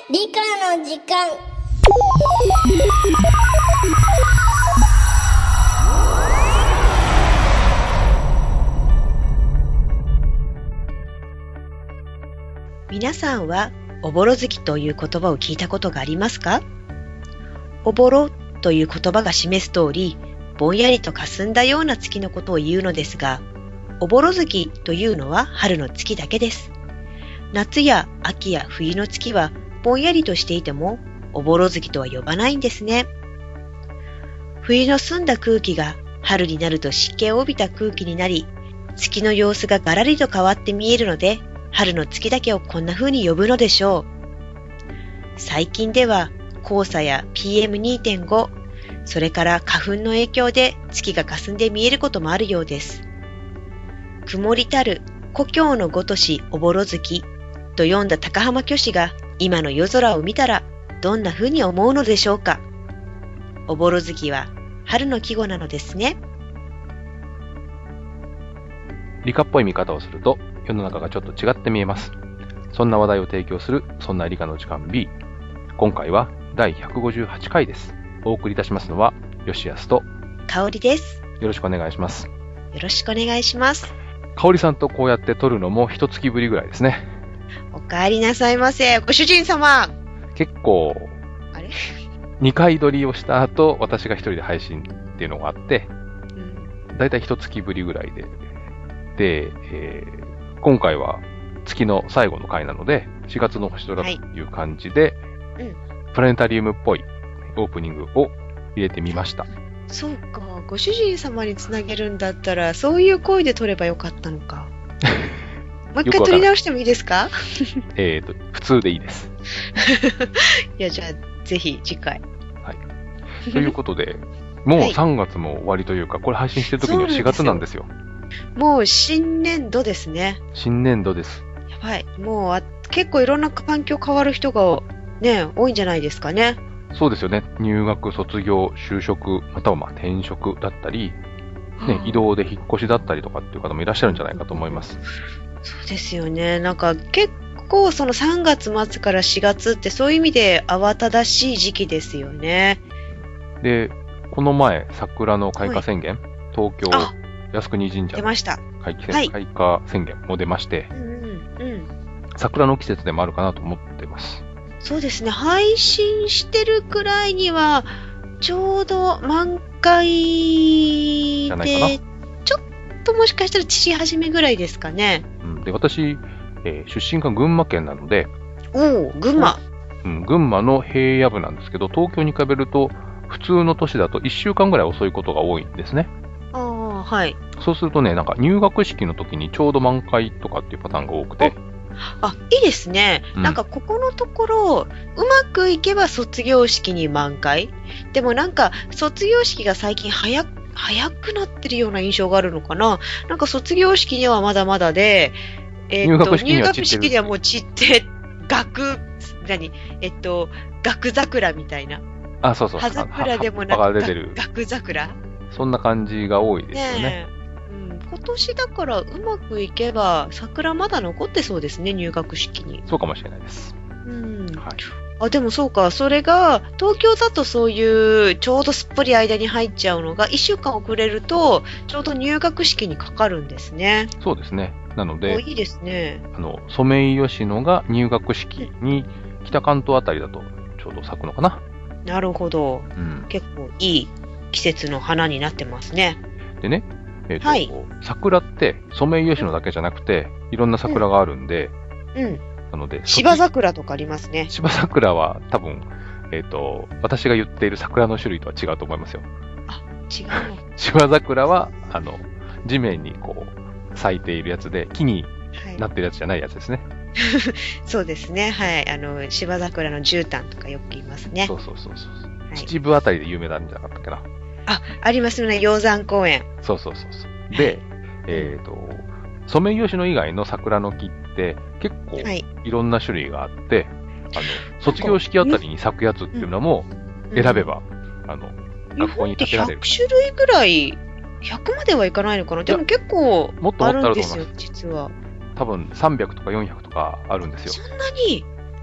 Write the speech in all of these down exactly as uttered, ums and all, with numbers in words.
理科の時間。 皆さんはおぼろ月という言葉を聞いたことがありますか？おぼろという言葉が示す通り、ぼんやりと霞んだような月のことを言うのですが、おぼろ月というのは春の月だけです。夏や秋や冬の月はぼんやりとしていても、おぼろ月とは呼ばないんですね。冬の澄んだ空気が春になると湿気を帯びた空気になり、月の様子がガラリと変わって見えるので、春の月だけをこんな風に呼ぶのでしょう。最近では黄砂や ピーエムにてんご、それから花粉の影響で月が霞んで見えることもあるようです。曇りたる故郷のごとしおぼろ月と読んだ高浜虚子が今の夜空を見たらどんな風に思うのでしょうか。おぼろ月は春の季語なのですね。 理科っぽい見方をすると世の中がちょっと違って見えます。そんな話題を提供するそんな理科の時間 B。今回はだいひゃくごじゅうはちかいです。お送りいたしますのは吉安と香織です。 よろしくお願いします。 よろしくお願いします。 香織さんとこうやって撮るのも一月ぶりぐらいですね。 お帰りなさいませ、ご主人様。 結構あれにかい撮りをした後、私が一人で配信っていうのがあって、うん、だいたい一月ぶりぐらいで、で、えー、今回は月の最後の回なので、しがつの星空という感じで、はい、うん、プラネタリウムっぽいオープニングを入れてみました。 そうか、ご主人様につなげるんだったら、そういう声で撮ればよかったのか。もう一回撮り直してもいいですか？ えっと、普通でいいです。 いや、じゃあ、ぜひ次回。 はい。ということで、もうさんがつも終わりというか、これ配信してる時にはしがつなんですよ。 もう新年度ですね。 新年度です。 やばい。もうあ結構いろんな環境変わる人がね、多いんじゃないですかね。 そうですよね。入学、卒業、就職、またはまあ転職だったり、ね、はあ、移動で引っ越しだったりとかっていう方もいらっしゃるんじゃないかと思います。 そうですよね。なんか結構そのさんがつ末からしがつってそういう意味で慌ただしい時期ですよね。 で、この前、桜の開花宣言、はい、東京靖国神社出ました。 開花宣言も出まして、うんうんうん、桜の季節でもあるかなと思ってます。 そうですね。配信してるくらいには、ちょうど満開で、ちょっともしかしたら父始めぐらいですかね。 うん、で、私、えー、出身が群馬県なので、 おお、群馬。 うん、群馬の平野部なんですけど、東京に比べると、普通の都市だといっしゅうかんぐらい遅いことが多いんですね。 ああ、はい。 そうするとね、なんか入学式の時にちょうど満開とかっていうパターンが多くて、 あ、いいですね、うん。なんかここのところ、うまくいけば卒業式に満開。でもなんか卒業式が最近早く、早くなってるような印象があるのかな。なんか卒業式にはまだまだで、えー、っと入学式には入学式にはもう散って、学、何えっと、学桜みたいな。 あ、そうそう。 葉桜でもなく、学桜。 そんな感じが多いですよね。 ね今年だからうまくいけば桜まだ残ってそうですね、入学式に。 そうかもしれないです。 うん。はい。あ、でもそうか、それが東京だとそういうちょうどすっぽり間に入っちゃうのがいっしゅうかん遅れるとちょうど入学式にかかるんですね。 そうですね。なので、 いいですね。 あのソメイヨシノが入学式に北関東あたりだとちょうど咲くのかな。 なるほど。うん、結構いい季節の花になってますね。 でね。えーとはい、桜ってソメイヨシノだけじゃなくていろんな桜があるんで、うんうん、なので芝桜とかありますね。 芝桜は多分、えーと、私が言っている桜の種類とは違うと思いますよ。 あ、違う。 芝桜はあの地面にこう咲いているやつで木になってるやつじゃないやつですね。 はい、そうですね。はい、あの芝桜の絨毯とかよく言いますね。 そうそうそうそう。はい、秩父あたりで有名なんじゃなかったっけな。 あ、ありますね。鷹山公園。 そうそうそうそう。で、えっと、ソメイヨシノ以外の桜の木って結構いろんな種類があって、はい、あの、卒業式あたりに咲くやつっていうのも選べば、うん、あの、学校に建てられる。 ひゃく種類ぐらい、ひゃくまではいかないのかな。でも結構あるんですよ、実は。 多分さんびゃくとかよんひゃくとかあるんですよ。 そんなに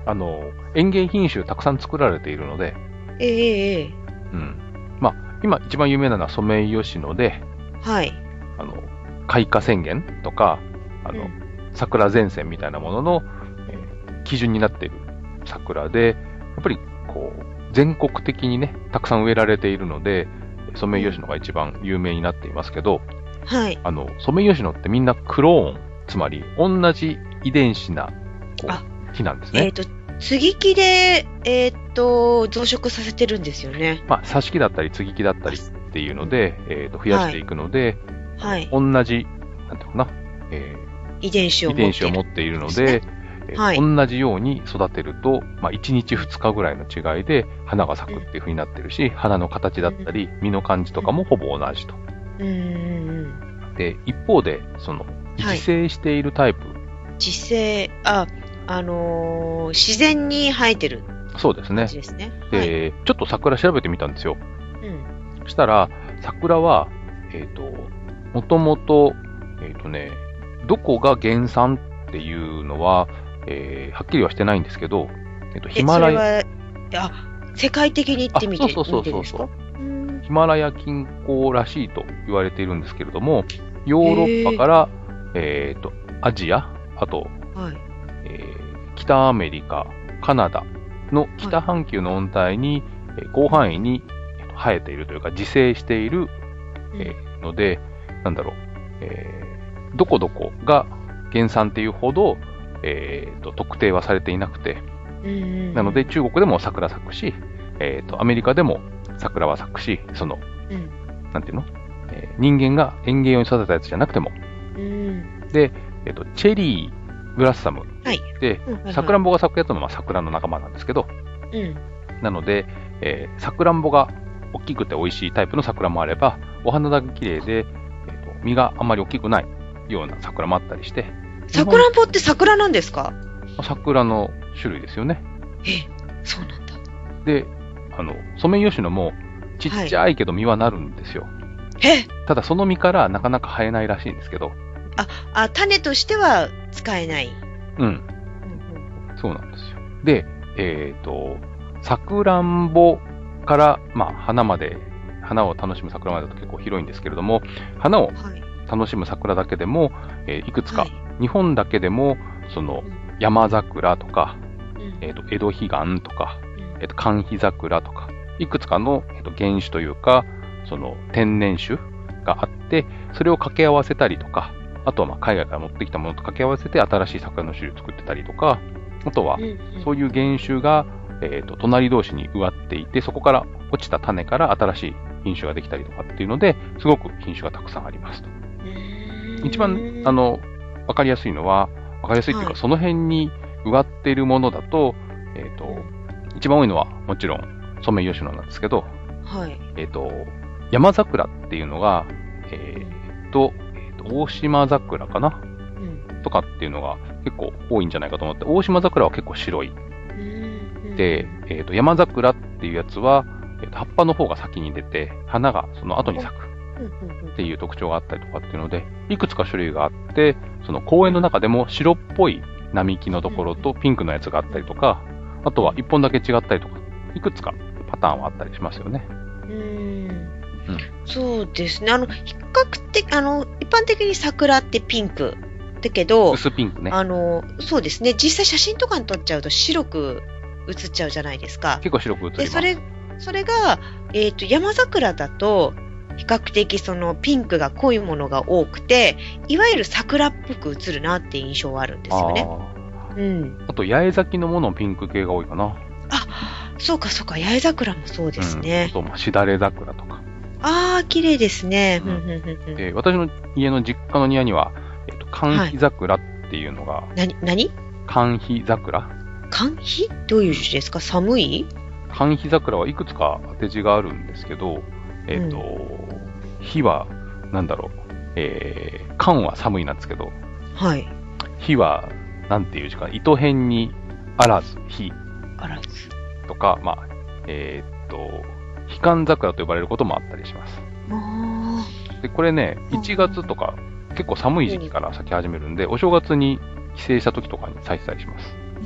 あの、園芸品種たくさん作られているので、 ええええ。 うん。まあ、今一番有名なのはソメイヨシノで、 はい。 あの、開花宣言とか、あの、 うん桜前線みたいなものの、えー基準になっている桜で、やっぱりこう、全国的にね、たくさん植えられているので、ソメイヨシノが一番有名になっていますけど、 はい。 あの、ソメイヨシノってみんなクローン、つまり同じ遺伝子なこあう木なんですね。 えっと、接ぎ木で、えっと、増殖させてるんですよね。 まあ、挿し木だったり、接ぎ木だったりっていうので、えっと、増やしていくので、 はい。 同じ、なんていうのかな、え遺伝子ー遺を持っている。 伝子を持っているのですで、 ねえーはい同じように育てると、まあ、いちにちふつかぐらいの違いで花が咲くっていう風になってるし、花の形だったり、実の感じとかもほぼ同じと。 うんうんうん。 で、一方で、その、 はい自生しているタイプ、 自生、あ、あのー自然に生えてるそうですね感じ。ですね。はい。 で、ちょっと桜調べてみたんですよ。 うん。 そしたら、桜は、えっ、と、もともと、えっ、とね、どこが原産っていうのは、えーはっきりはしてないんですけど、えっ、と、ヒえ、 マラヤ、 それは、あ、世界的に行ってみて、 あそうそうそうそう見てですか？うんヒマラヤ近郊らしいと言われているんですけれども、ヨーロッパから、えっ、と、アジア、あと、 はい。 えー北アメリカ、カナダの北半球の温帯に、えー広範囲にえーと生えているというか、自生している、えーので、なんだろう、えーどこどこが原産っていうほど、えーと特定はされていなくて、 うんうんうんなので中国でも桜咲くし、えーとアメリカでも桜は咲くし、その、 うんなんていうの、えー人間が園芸用に育てたやつじゃなくても、 うんで、えっ、と、チェリーブラッサムはい。 で、 うんはいはいさくらんぼが咲くやつもまあ桜の仲間なんですけど、 うん。 なので、えー、さくらんぼが大きくて美味しいタイプの桜もあれば、お花だけ綺麗で、えーと、実があんまり大きくないような桜もあったりして、 さくらんぼって桜なんですか？ 日本桜の種類ですよね。 え、そうなんだ。 で、あの、ソメイヨシノもちっちゃいけど実はなるんですよ。 え、 ただその実からなかなか生えないらしいんですけど、 あ、種としては使えない。 うん、 うんうんそうなんですよ。で、えっ、と、さくらんぼから、まあ、花まで、花を楽しむ桜までだと結構広いんですけれども、花をうんはい。 楽しむ桜だけでも、えーいくつか、 はい日本だけでも、その、山桜とか、 うんえっ、と、江戸彼岸とか、 うんえっ、と、寒肥桜とか、いくつかの、えーと原種というか、その、天然種があって、それを掛け合わせたりとか、あとはまあ海外から持ってきたものと掛け合わせて新しい桜の種類を作ってたりとか、あとはうんうんそういう原種が、えーと隣同士に植わっていて、そこから落ちた種から新しい品種ができたりとかっていうので、すごく品種がたくさんありますと。 うん一番、あ、の、わかりやすいのは、わかりやすいっていうか、 はいその辺に植わっているものだと、えっ、と、一番多いのはもちろんソメイヨシノなんですけど、 はい。 えっ、と、山桜っていうのが、えっ、と、えーと、大島桜かなうんとかっていうのが結構多いんじゃないかと思って、大島桜は結構白い。 うんで、えっ、と、山桜っていうやつは、えーと葉っぱの方が先に出て、花がその後に咲くうんうんうんっていう特徴があったりとかっていうので、いくつか種類があって、その公園の中でも白っぽい並木のところとピンクのやつがあったりとか、あとは一本だけ違ったりとか、いくつかパターンはあったりしますよね。 うんそうですね。あの、比較的、あの、一般的に桜ってピンク。だけど、 薄ピンクね。 あの、そうですね。実際写真とかに撮っちゃうと白く写っちゃうじゃないですか。 結構白く映りまで、 す。 それ、それが、えっと、山桜だと、比較的そのピンクが濃いものが多くて、いわゆる桜っぽく映るなって印象はあるんですよね。うん。 あーあと、八重咲きのものピンク系が多いかな。 そうかそうか、八重桜もそうですうん、 ねあ。と、まあしだれ桜とか。 ああ、綺麗ですね。 うんふんふんふんふんで、私の家の実家の庭には、えっと、寒肥桜っていうのが、 なに、なに寒肥桜寒肥どういう字ですか？寒い？ 寒肥桜はいくつか当て字があるんですけど、えっ、と、火は、なんだろう、えー、寒は寒いなんですけど、 はい。 火は、なんていう字かな、糸辺にあらず、火あらず。 とか、まあ、えっ、と、悲寒桜と呼ばれることもあったりします。 あで、これね、いちがつとか、結構寒い時期から咲き始めるんで、お正月に帰省した時とかに咲いてたりします。 ー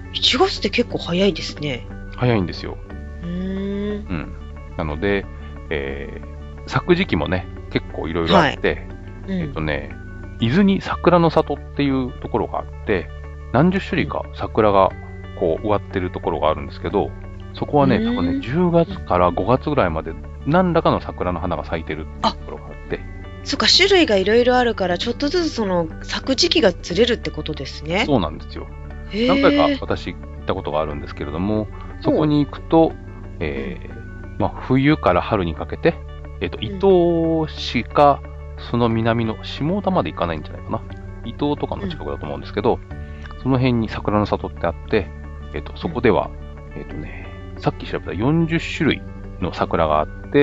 いちがつって結構早いですね。 早いんですよ。 うーん。 うん。なので、えー、咲く時期もね、結構いろいろあって、はい、えっとね、伊豆に桜の里っていうところがあって、何十種類か桜がこう植わってるところがあるんですけど、そこはね、多分ね、じゅうがつからごがつぐらいまで何らかの桜の花が咲いてるっていうところがあって。 そっか、種類がいろいろあるから、ちょっとずつその咲く時期がずれるってことですね。 そうなんですよ。何回か私行ったことがあるんですけれども、そこに行くと、えー、まあ、冬から春にかけて、えっと、伊東市か、その南の下田まで行かないんじゃないかな。伊東とかの近くだと思うんですけど、うん、その辺に桜の里ってあって、えっと、そこでは、えっとね、さっき調べたよんじゅっしゅるいの桜があって、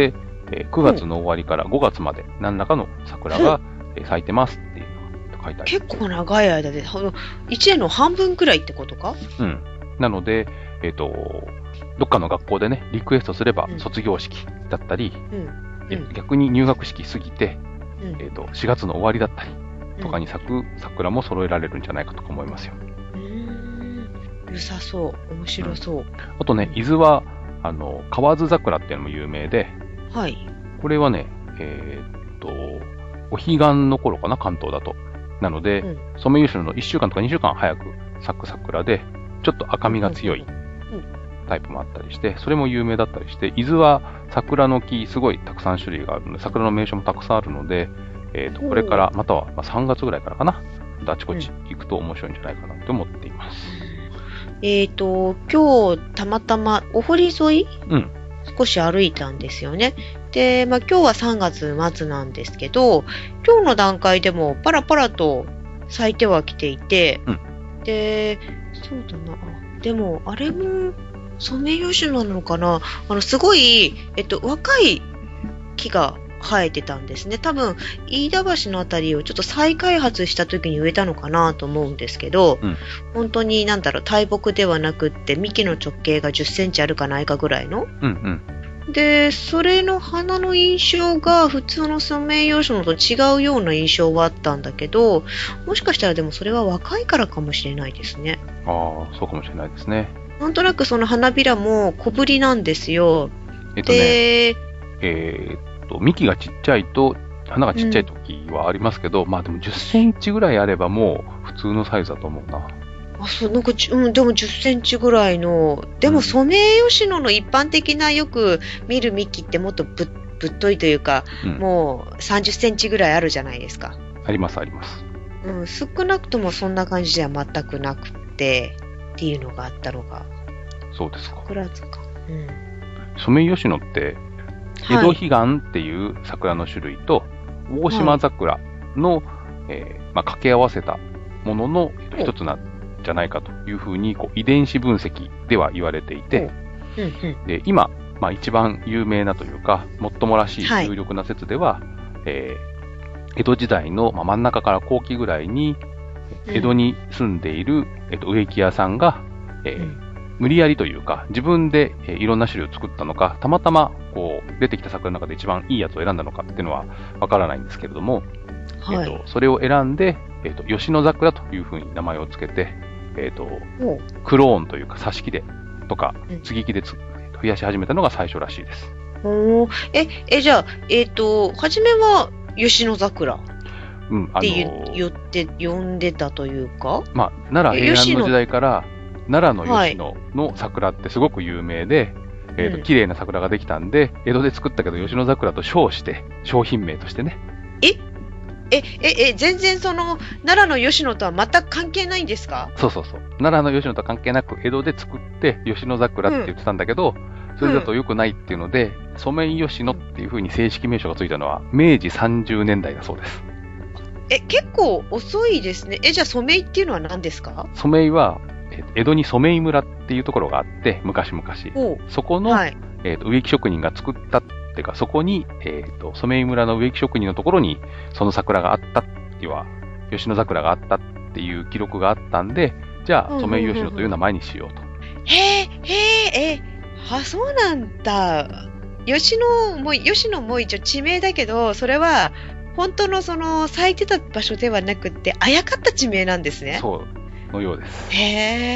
えー、くがつの終わりからごがつまで何らかの桜が、うん、咲いてますっていうのが書いてあります。 結構長い間で、いちねんの半分くらいってことか？ うん。なので、えっと、どっかの学校でね、リクエストすれば卒業式だったり、うんうん、逆に入学式過ぎて、うん、えっと、しがつの終わりだったりとかに咲く桜も揃えられるんじゃないかとか思いますよ。 うーん、良さそう。面白そう。うん、 あとね、伊豆は、あの、河津桜っていうのも有名で、 はい。 これはね、えー、っと、お彼岸の頃かな、関東だと。なので、うん、ソメイヨシノのいっしゅうかんとかにしゅうかん早く咲く桜で、ちょっと赤みが強いタイプもあったりして、それも有名だったりして、伊豆は桜の木すごいたくさん種類があるので、桜の名所もたくさんあるので、えー、とこれから、またはまあさんがつぐらいからかな、あちこち行くと面白いんじゃないかなと思っています。 うん、えっ、ー、と、今日たまたまお堀沿い、うん、少し歩いたんですよね。で、まあ今日はさんがつ末なんですけど、今日の段階でもパラパラと咲いてはきていて、うん、で、そうだな、でもあれもソメイヨシノなのかな、あのすごい、えっと、若い木が生えてたんですね。多分飯田橋のあたりをちょっと再開発した時に植えたのかなと思うんですけど、うん、本当になんだろう、大木ではなくって幹の直径がじゅっセンチあるかないかぐらいの、うんうん、でそれの花の印象が普通のソメイヨシノと違うような印象はあったんだけど、もしかしたらでもそれは若いからかもしれないですね。 ああ、そうかもしれないですね。 なんとなくその花びらも小ぶりなんですよ。 えっとね、で、えーと、幹がちっちゃいと、花がちっちゃい時はありますけど、うん、まあでもじゅっセンチぐらいあればもう普通のサイズだと思うな。 あ、そう、なんか、うん、でもじゅっセンチぐらいの、でもソメイヨシノの一般的なよく見る幹ってもっとぶ、ぶっといというか、うん、もうさんじゅっセンチぐらいあるじゃないですか。 ありますあります。 うん、少なくともそんな感じでは全くなくて、っていうのがあったのが。 そうですか。 桜塚。うん。 ソメイヨシノって、江戸彼岸っていう桜の種類と、大島桜の、はい、えー、まあ、掛け合わせたものの一つなんじゃないかというふうに、こう遺伝子分析では言われていて、うんうん、で今、まあ、一番有名なというか、もっともらしい有力な説では、はい、えー、江戸時代の真ん中から後期ぐらいに、江戸に住んでいる、えっと、植木屋さんが、えーうん無理やりというか、自分で、えー、いろんな種類を作ったのか、たまたまこう出てきた桜の中で一番いいやつを選んだのかっていうのはわからないんですけれども、はい、えーと、それを選んで、えーと、吉野桜というふうに名前をつけて、えーと、クローンというか、挿し木でとか、接ぎ木でつ、うん、増やし始めたのが最初らしいです。 おえ、え、じゃあ、えっ、ー、と、初めは吉野桜って言って、呼んでたというか、 まあ、奈良平安の時代から、奈良の吉野の桜ってすごく有名で、はい、えーと、綺麗な桜ができたんで、江戸で作ったけど吉野桜と称して、商品名としてね。 ええ、え、え、全然その、奈良の吉野とは全く関係ないんですか？ そうそうそう。奈良の吉野とは関係なく、江戸で作って、吉野桜って言ってたんだけど、うん、それだと良くないっていうので、うん、ソメイヨシノっていう風に正式名称がついたのは、明治さんじゅうねんだいだそうです。 え、結構遅いですね。え、じゃあソメイっていうのは何ですか？ ソメイは、江戸に染井村っていうところがあって、昔々。そこの、はい、えーと、植木職人が作ったっていうか、そこに、えーと、染井村の植木職人のところに、その桜があったっていうは、吉野桜があったっていう記録があったんで、じゃあ、染井吉野という名前にしようと。 へえ、へえ、え、あ、そうなんだ。吉野も、吉野も一応地名だけど、それは、本当のその、咲いてた場所ではなくて、あやかった地名なんですね。 そう。のようです。 へえ。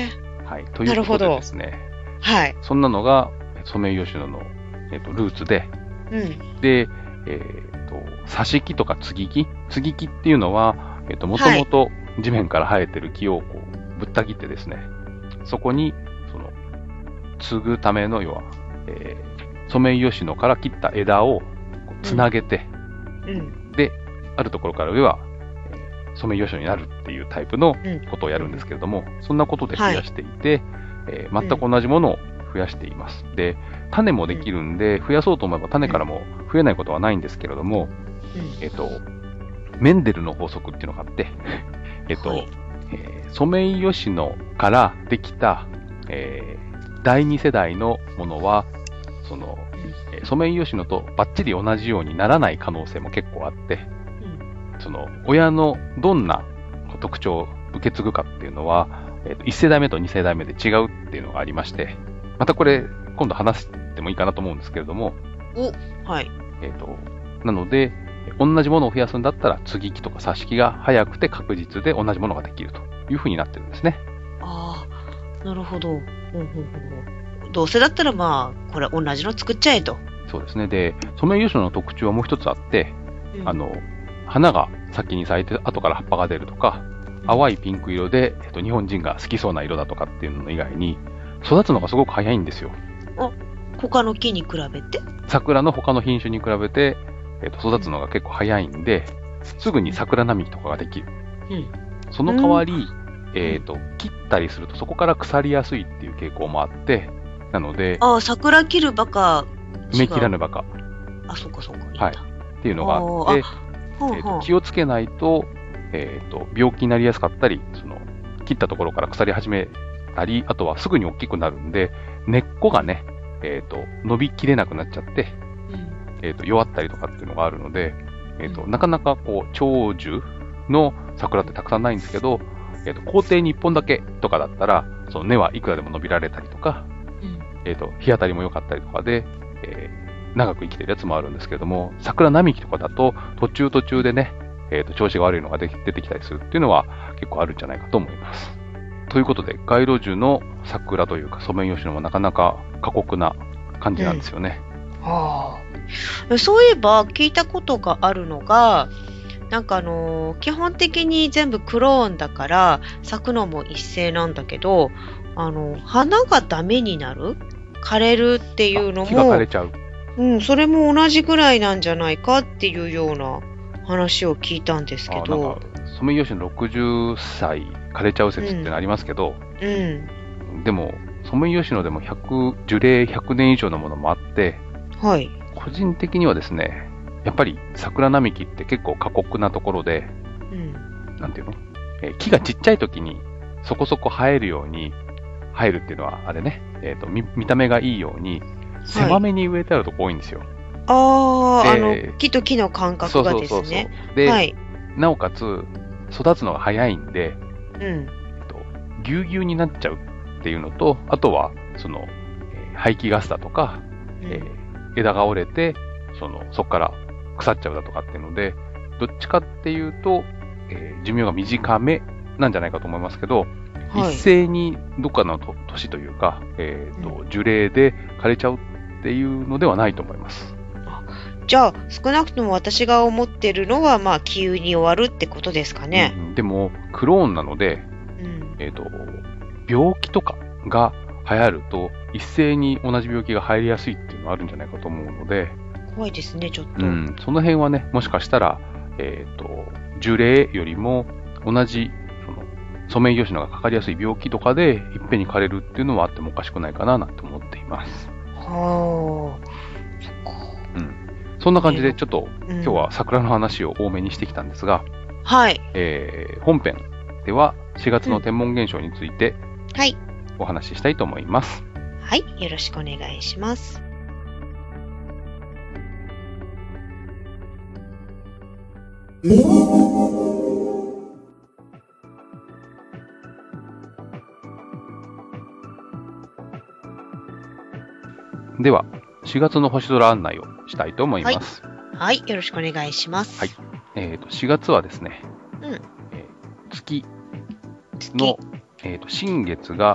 はい。ということでですね。 はい。 そんなのが、ソメイヨシノの、えっと、ルーツで、 うん。 で、えっと、挿し木とか接ぎ木接ぎ木っていうのは、えっと、もともと地面から生えてる木をこう、ぶった切ってですね、そこに、その、継ぐための、要は、えー、ソメイヨシノから切った枝をつなげて、 うん、 で、あるところから上は、えー、ソメイヨシノになるっていうタイプのことをやるんですけれども、うん、そんなことで増やしていて、はい、えー、全く同じものを増やしています。で、種もできるんで、増やそうと思えば種からも増えないことはないんですけれども、うん、えっと、メンデルの法則っていうのがあって、えっと、はい、えー、ソメイヨシノからできた、えー、だいに世代のものは、その、うん、ソメイヨシノとバッチリ同じようにならない可能性も結構あって、うん、その、親のどんな特徴を受け継ぐかっていうのは、えっと、いち世代目とに世代目で違うっていうのがありまして、またこれ、今度話してもいいかなと思うんですけれども。 お、はい。 えっと、なので、同じものを増やすんだったら、接ぎ木とか挿し木が早くて確実で同じものができるというふうになってるんですね。 ああ、なるほど。ほうほうほう。どうせだったらまあ、これ同じの作っちゃえと。 そうですね。で、ソメイヨシノの特徴はもう一つあって、うん、あの、花が先に咲いて後から葉っぱが出るとか、うん、淡いピンク色で、えっと、日本人が好きそうな色だとかっていうの以外に、育つのがすごく早いんですよ。 あ、他の木に比べて？ 桜の他の品種に比べて、えっと、育つのが結構早いんで、すぐに桜並木とかができる。うん、その代わり、うん、えっと、切ったりするとそこから腐りやすいっていう傾向もあって、なので、 ああ、桜切るばか。 芽切らぬばか。 あ、そっかそっか。いいはい。っていうのがあって、あえー、と気をつけないと、えっと、病気になりやすかったり、その、切ったところから腐り始めたり、あとはすぐに大きくなるんで、根っこがね、えっと、伸びきれなくなっちゃって、うん、えっと、弱ったりとかっていうのがあるので、えっと、うん、なかなかこう、長寿の桜ってたくさんないんですけど、えっと、校庭にいっぽんだけとかだったら、その根はいくらでも伸びられたりとか、うん、えっと、日当たりも良かったりとかで、えー、長く生きてるやつもあるんですけれども、桜並木とかだと、途中途中でね、えっと、調子が悪いのが出てきたりするっていうのは結構あるんじゃないかと思います。ということで、街路樹の桜というかソメイヨシノもなかなか過酷な感じなんですよね。 うん、はあ、そういえば聞いたことがあるのが、なんかあのー、基本的に全部クローンだから咲くのも一斉なんだけど、あの花がダメになる、枯れるっていうのも、 木が枯れちゃう。 うん、それも同じぐらいなんじゃないかっていうような話を聞いたんですけど。 あ、なんかソメイヨシノろくじゅっさい枯れちゃう説ってのありますけど、うんうん、でもソメイヨシノでもひゃく樹齢ひゃくねん以上のものもあって、はい、個人的にはですね、やっぱり桜並木って結構過酷なところで、うん、なんていうの、えー、木がちっちゃい時にそこそこ生えるように生えるっていうのはあれね、えーと、見, 見た目がいいように狭めに植えてあるとこ多いんですよ。はい、 ああ、あの木と木の間隔がですね。そうそうそうそう。 で、はい、なおかつ育つのが早いんで、うん、えっと、ぎゅうぎゅうになっちゃうっていうのと、あとはその、えー、排気ガスだとか、うん、えー、枝が折れてそのそこから腐っちゃうだとかっていうので、どっちかっていうと、えー、寿命が短めなんじゃないかと思いますけど、はい、一斉にどっかの年というか、えーと、樹齢で枯れちゃうっていうのではないと思います。 じゃあ少なくとも私が思ってるのはまあ急に終わるってことですかね。 うん、でもクローンなので、うん、えーと、病気とかが流行ると一斉に同じ病気が入りやすいっていうのがあるんじゃないかと思うので、 怖いですねちょっと。 うん、その辺はね、もしかしたら、えーと、樹齢よりも同じそのソメイヨシノがかかりやすい病気とかでいっぺんに枯れるっていうのはあってもおかしくないかななんて思っています。はあ、そっか。うん。そんな感じでちょっと、うん、今日は桜の話を多めにしてきたんですが、 はい。 えー、本編ではしがつの天文現象について、うん、はい、お話ししたいと思います。 はい、よろしくお願いします。 では、しがつの星空案内をしたいと思います。 はい、はい、よろしくお願いします。 はい。えっと、しがつはですね、うん、えー、月の、えーと、新月が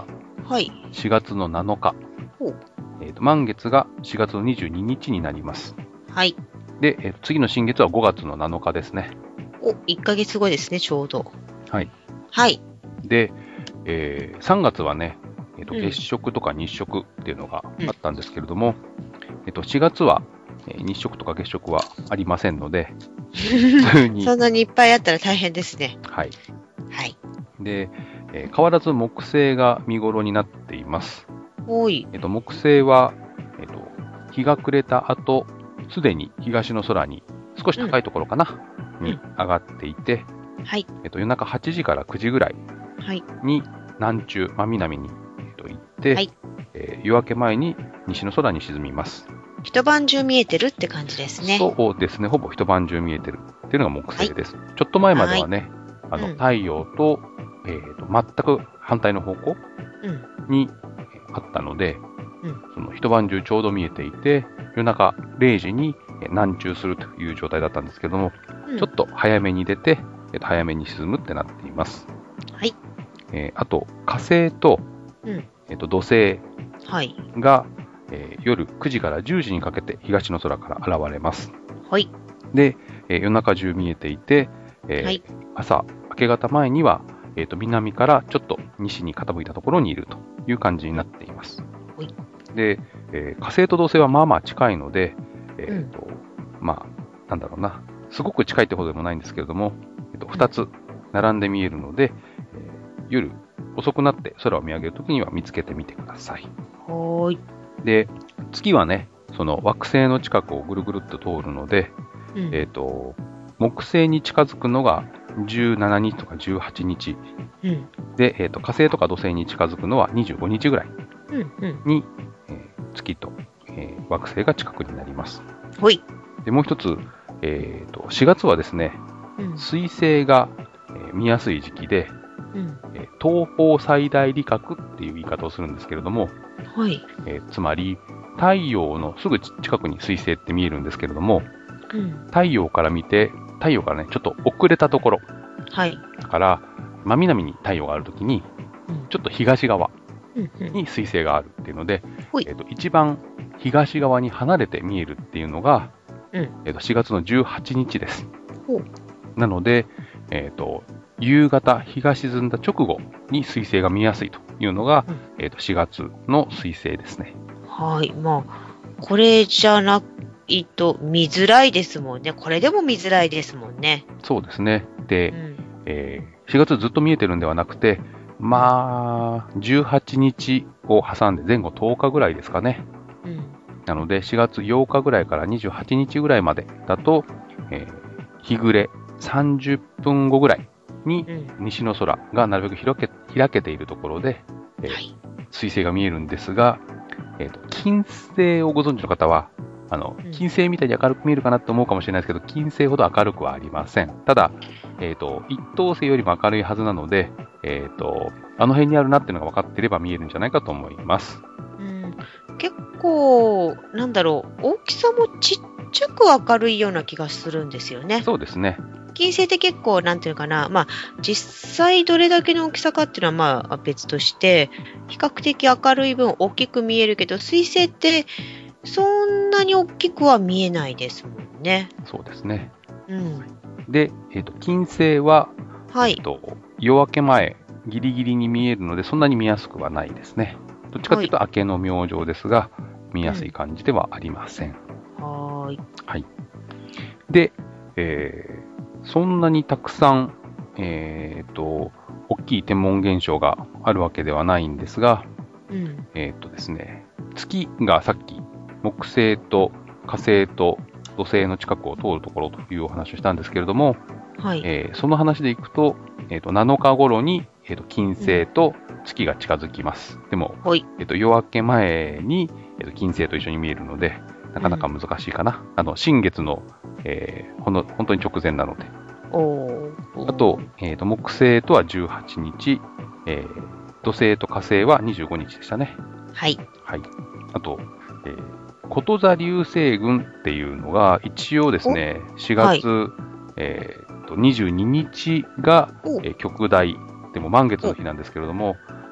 はい。 しがつのなのか。えーと、満月がしがつのにじゅうににちになります。 はい。 で、えー、次の新月はごがつのなのかですね。 お、いっかげつごですね、ちょうど。 はい。 はい。 で、えー、さんがつはね、えーと、月食とか日食っていうのがあったんですけれども、うん、えーと、しがつは、えー、日食とか月食はありませんので、普通に。 そんなにいっぱいあったら大変ですね。 はい。 はい。 で、えー、変わらず木星が見頃になっています。 おい。 えっと、木星は、えっと、日が暮れた後、すでに東の空に、少し高いところかな、うん、に上がっていて、 はい。 えっと、夜中はちじからくじぐらいに南中、真南に、えっと、行って、はい、えー、夜明け前に西の空に沈みます。 一晩中見えてるって感じですね。 そうですね。ほぼ一晩中見えてるっていうのが木星です。はい、ちょっと前まではね、あの、うん、太陽と、えーと、全く反対の方向にあったので、うん、その一晩中ちょうど見えていて、夜中れいじに南中するという状態だったんですけども、うん、ちょっと早めに出て、えーと、早めに沈むってなっています。 はい。 えー、あと、火星と、うん、えーと、土星が、はい、えー、夜くじからじゅうじにかけて東の空から現れます。 はい。 で、えー、夜中中見えていて、えーはい、朝、明け方前には、えーと、南からちょっと西に傾いたところにいるという感じになっています。 はい、 で、えー、火星と土星はまあまあ近いので、えーとうん、まあ、なんだろうな、すごく近いってほどでもないんですけれども、えーと、ふたつ並んで見えるので、えー、夜遅くなって空を見上げるときには見つけてみてください。 はい。 で、月はね、その惑星の近くをぐるぐるっと通るので、うん、えっと、木星に近づくのがじゅうしちにちとかじゅうはちにち。うん、で、えっと、火星とか土星に近づくのはにじゅうごにちぐらいに、うんうんえー、月と、えー、惑星が近くになります。 はい。 で、もう一つ、えっと、しがつはですね、うん、水星が、えー、見やすい時期で、うんえー、東方最大理覚っていう言い方をするんですけれども、 はいえー、つまり太陽のすぐ近くに水星って見えるんですけれども、うん、太陽から見て太陽からねちょっと遅れたところ、 はい、 だから真南に太陽があるときに、うん、ちょっと東側に水星があるっていうので、うんうんえー、と一番東側に離れて見えるっていうのが、うんえー、としがつのじゅうはちにちです。なので、えーと夕方、日が沈んだ直後に水星が見やすいというのが、うんえー、としがつの水星ですね。 はい。まあ、これじゃないと見づらいですもんね。これでも見づらいですもんね。 そうですね。で、うんえー、しがつずっと見えてるんではなくて、まあ、じゅうはちにちを挟んで前後とおかぐらいですかね。うん、なので、しがつようかぐらいからにじゅうはちにちぐらいまでだと、えー、日暮れさんじゅっぷんごぐらいに西の空がなるべく開け、開けているところで、えーはい、水星が見えるんですが、えーと、金星をご存知の方は、あの、金星みたいに明るく見えるかなと思うかもしれないですけど、金星ほど明るくはありません。ただ、えっと、一等星よりも明るいはずなので、えっと、あの辺にあるなっていうのが分かっていれば見えるんじゃないかと思います。 うん、結構、なんだろう、大きさもちっちゃく明るいような気がするんですよね。 そうですね。 金星って結構、なんていうかな、まあ、実際どれだけの大きさかっていうのはまあ別として、比較的明るい分大きく見えるけど、水星ってそんなに大きくは見えないですもんね。 そうですね。 うん。 で、えっと、金星は、 はい。 えっと、夜明け前、ギリギリに見えるので、そんなに見やすくはないですね。どっちかというと明けの明星ですが、見やすい感じではありません。 うん、はーい。 はい。で、えー、そんなにたくさん、えっと、大きい天文現象があるわけではないんですが、うん、えっとですね、月がさっき木星と火星と土星の近くを通るところというお話をしたんですけれども、はいえー、その話でいくと、えー、となのか頃に、えー、と金星と月が近づきます。うん、でも、はいえー、と夜明け前に、えー、と金星と一緒に見えるので、なかなか難しいかな。うん、あの新月の、えー、ほの本当に直前なので。 おあと、えー、と木星とはじゅうはちにち、えー、土星と火星はにじゅうごにちでしたね。 はい。 はい、あと、えー、こと座流星群っていうのが一応ですね、しがつ、はいえー、とにじゅうににちが、えー、極大、でも満月の日なんですけれども、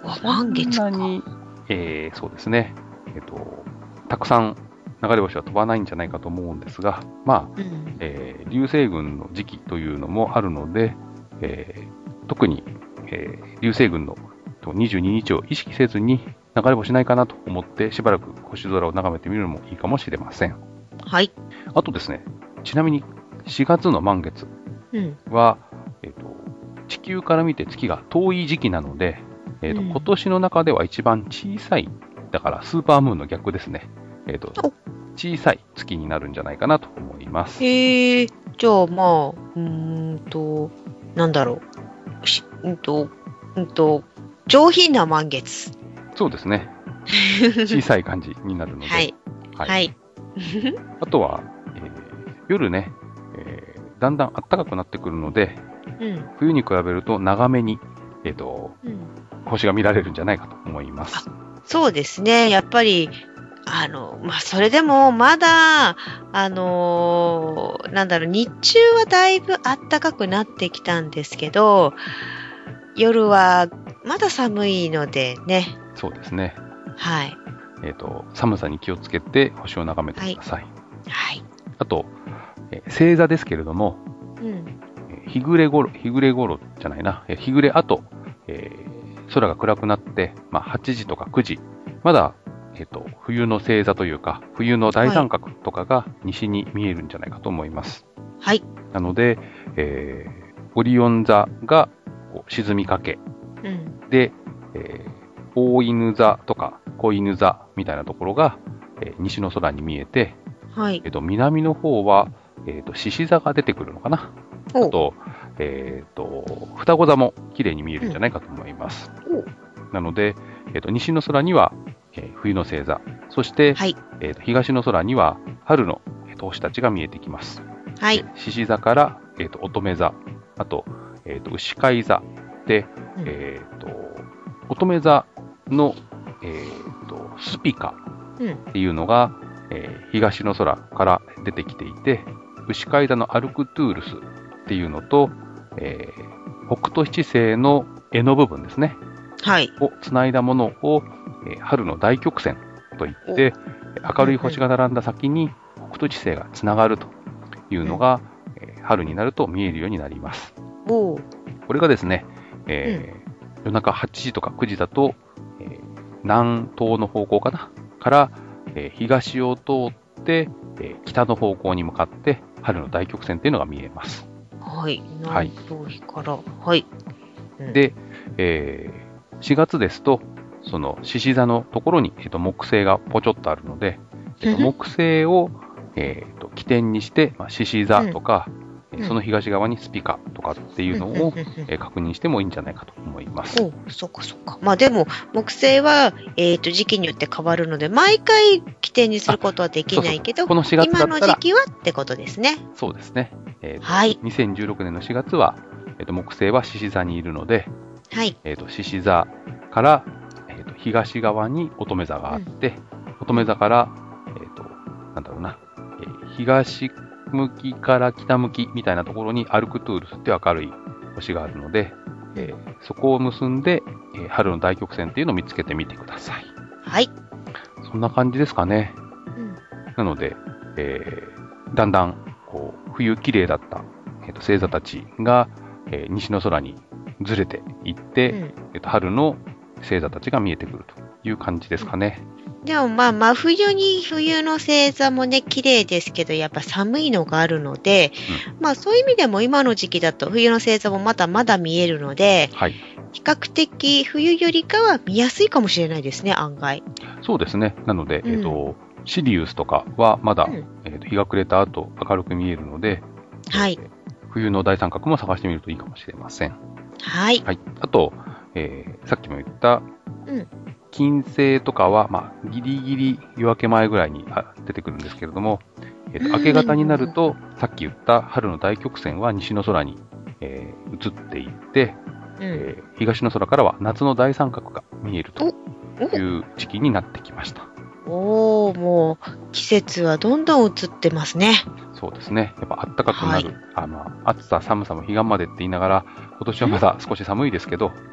あ、満月か。 そんなに、えー、そうですね。えっと、たくさん流れ星は飛ばないんじゃないかと思うんですが、まあ、うん、えー、流星群の時期というのもあるので、えー、特に、えー、流星群のにじゅうににちを意識せずに流れ星ないかなと思ってしばらく星空を眺めてみるのもいいかもしれません。 はい。 あとですね、ちなみにしがつの満月は、うん、えーと、地球から見て月が遠い時期なので、えーとうん、今年の中では一番小さい、だからスーパームーンの逆ですね。えーと、小さい月になるんじゃないかなと思います。 へえ、じゃあまあ、うーんと、なんだろう。しうんと、うんと、上品な満月。 そうですね。小さい感じになるので。 はい。はい。はい、 あとは、えー、夜ね、えー、だんだん暖かくなってくるので、うん、冬に比べると長めに、えーとうん、星が見られるんじゃないかと思います。 そうですね。やっぱり、あの、まあ、それでも、まだ、あのー、なんだろう、日中はだいぶ暖かくなってきたんですけど、夜はまだ寒いのでね。 そうですね。 はい。 えっと、寒さに気をつけて星を眺めてください。 はい。はい、 あと、えー、星座ですけれども、うん、えー、日暮れ頃、日暮れ頃じゃないな、えー、日暮れ後、えー、空が暗くなって、まあ、はちじとかくじ、まだ、えっと、冬の星座というか、冬の大三角とかが西に見えるんじゃないかと思います。 はい。 なので、えー、オリオン座が沈みかけ、うん、で、えー、大犬座とか子犬座みたいなところが、えー、西の空に見えて、 はいえー、と南の方は、えー、と獅子座が出てくるのかな。あと、えー、と双子座も綺麗に見えるんじゃないかと思います。うん、なので、えー、と西の空には、えー、冬の星座、そして、はい、えー、と東の空には春の星たちが見えてきます。 はい、 獅子座から、えー、と乙女座、あと、えー、と牛飼座で、うん、えー、と乙女座の、えー、とスピカっていうのが、うんえー、東の空から出てきていて、牛飼座のアルクトゥールスっていうのと、えー、北斗七星の柄の部分ですね、 はい、 をつないだものを、えー、春の大曲線といって、明るい星が並んだ先に北斗七星がつながるというのが、うんえー、春になると見えるようになります。 おこれがですね、えーうん、夜中はちじとかくじだと、えー、南東の方向かなから、えー、東を通って、えー、北の方向に向かって春の大曲線というのが見えます。 はい。南東から。はい。はいうん、で、えー、しがつですと、その獅子座のところに、えー、と木星がぽちょっとあるので、えー、と木星を、えー、と起点にして、まあ、獅子座とか、うん、その東側にスピカとかっていうのを、えー、確認してもいいんじゃないかと思います。 お、そっかそっか。まあでも、木星は、えっと、時期によって変わるので、毎回起点にすることはできないけど、そうそうこのしがつだったら今の時期はってことですね。 そうですね。えーとはい。 にせんじゅうろくねんのしがつは、えー、と木星は獅子座にいるので、 はい。 えー、と獅子座から、えー、と東側に乙女座があって、うん、乙女座から、えー、となんだろうな、えー、東向きから北向きみたいなところにアルクトゥールスっていう明るい星があるので、えー、そこを結んで、えー、春の大曲線っていうのを見つけてみてください。 はい。 そんな感じですかね。 うん、 なので、えー、だんだんこう冬綺麗だった、えー、と星座たちが、えー、西の空にずれていって、うんえー、と春の星座たちが見えてくるという感じですかね。 でもまあ真冬に冬の星座もね綺麗ですけどやっぱ寒いのがあるので、うん、まあそういう意味でも今の時期だと冬の星座もまだまだ見えるので、 はい、 比較的冬よりかは見やすいかもしれないですね案外。 そうですね。なので、うん、えっとシリウスとかはまだ、うんえー、と日が暮れた後明るく見えるので、 はいえー、冬の大三角も探してみるといいかもしれません。 はい。 はい、あと、えー、さっきも言った、 うん金星とかは、まあ、ギリギリ夜明け前ぐらいに出てくるんですけれども、えーと、明け方になると、さっき言った春の大曲線は西の空に、えー、移っていって、うんえー、東の空からは夏の大三角が見えるという時期になってきました。 おお、もう季節はどんどん移ってますね。 そうですね。やっぱ暖かくなる、はい、あまあ、暑さ寒さも彼岸までって言いながら、今年はまだ少し寒いですけど、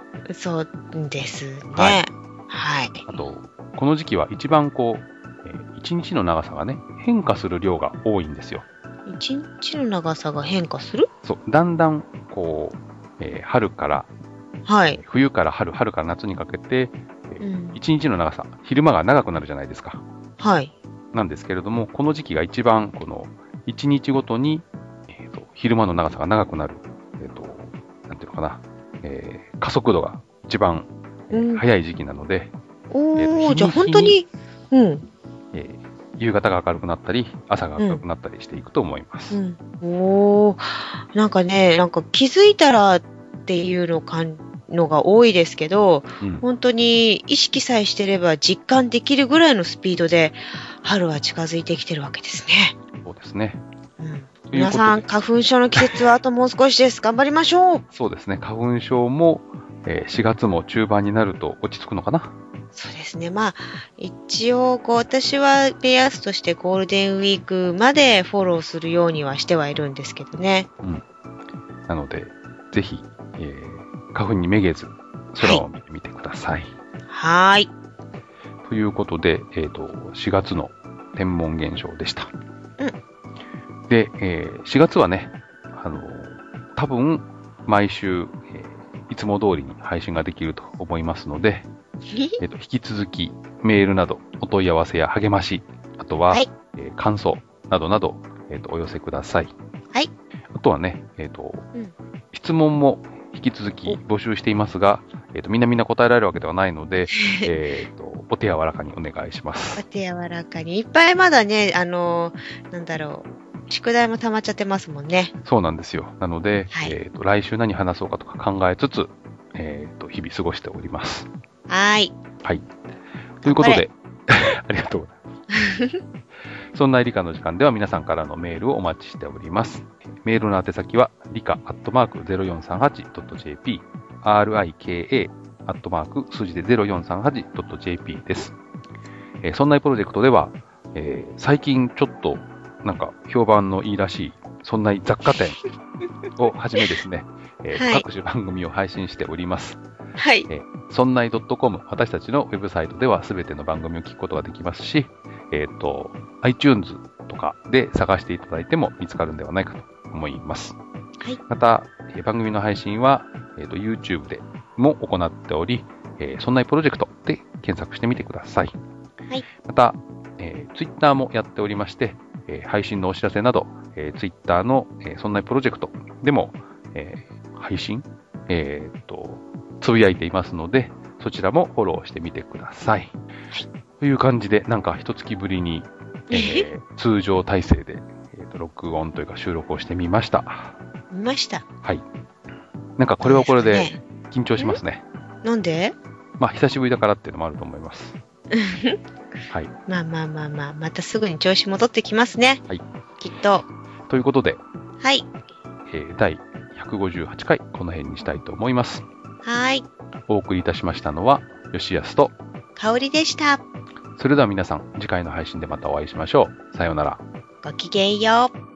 そうですね。 はい。 はい。 あと、この時期は一番こう、えー、一日の長さがね、変化する量が多いんですよ。 一日の長さが変化する？ そう、だんだん、こう、えー、春から、 はい。 冬から春、春から夏にかけて、えーうん、 一日の長さ、昼間が長くなるじゃないですか。 はい。 なんですけれども、この時期が一番、この、一日ごとに、えーと、昼間の長さが長くなる、えっ、ー、と、なんていうのかな、えー、加速度が一番、えー、早い時期なので、 おー、 えー、 じゃあ本当に、うん。 えー、夕方が明るくなったり、朝が明るくなったりしていくと思います。 うんうん、おー、なんかね、なんか気づいたらっていうのかのが多いですけど、うん、本当に意識さえしてれば実感できるぐらいのスピードで春は近づいてきてるわけですね。 そうですね。 うん、皆さん、花粉症の季節はあともう少しです。頑張りましょう。 そうですね。花粉症も、えー、しがつも中盤になると落ち着くのかな。 そうですね。まあ、一応、こう、私は目安としてゴールデンウィークまでフォローするようにはしてはいるんですけどね。 うん。なので、ぜひ、えー、花粉にめげず、空を見てみてください。 はい。 ということで、えっと、しがつの天文現象でした。 うん。 で、えー、しがつはね、あの、多分、毎週、えー、いつも通りに配信ができると思いますので、えっと、引き続きメールなどお問い合わせや励まし、あとは、はい、えー、感想などなど、えっと、お寄せください。 はい。 あとはね、えっと、うん、質問も引き続き募集していますが、えっと、みんなみんな答えられるわけではないので、えっと、お手柔らかにお願いします。 お手柔らかに。いっぱいまだね、あの、なんだろう、宿題も溜まっちゃってますもんね。 そうなんですよ。なので、はい、えっと、来週何話そうかとか考えつつ、えっと、日々過ごしております。 はい。 はい。ということで、ありがとうございます。そんな理科の時間では皆さんからのメールをお待ちしております。メールの宛先は、理科アットマーク ゼロよんさんはちドットジェーピー、rika アットマーク数字で ゼロよんさんはちドットジェーピー です。えー、そんなプロジェクトでは、えー、最近ちょっとなんか評判のいいらしい、そんな雑貨店をはじめですね、えーはい、各種番組を配信しております。 はい。 えー、そんない .com、私たちのウェブサイトでは全ての番組を聞くことができますし、えっと、iTunes とかで探していただいても見つかるんではないかと思います。 はい。 また、えー、番組の配信は、えっと、YouTube でも行っており、えー、そんないプロジェクトで検索してみてください。 はい。 また、えー、Twitter もやっておりまして、えー、配信のお知らせなど、えー、Twitter の、えー、そんないプロジェクトでも、えー、配信、えー、っと、つぶやいていますので、そちらもフォローしてみてください。はい、という感じで、なんか一月ぶりに、えー、通常体制で、えーと、録音というか収録をしてみました。 見ました。 はい。なんかこれはこれで緊張しますね。 なんで？ まあ久しぶりだからっていうのもあると思います。はい。 まあまあまあまあ、またすぐに調子戻ってきますね。 はい。 きっと。 ということで、 はい。 えー、だいひゃくごじゅうはちかい、この辺にしたいと思います。 はい。 お送りいたしましたのは、吉安と香りでした。 それでは皆さん、次回の配信でまたお会いしましょう。さようなら。 ごきげんよう。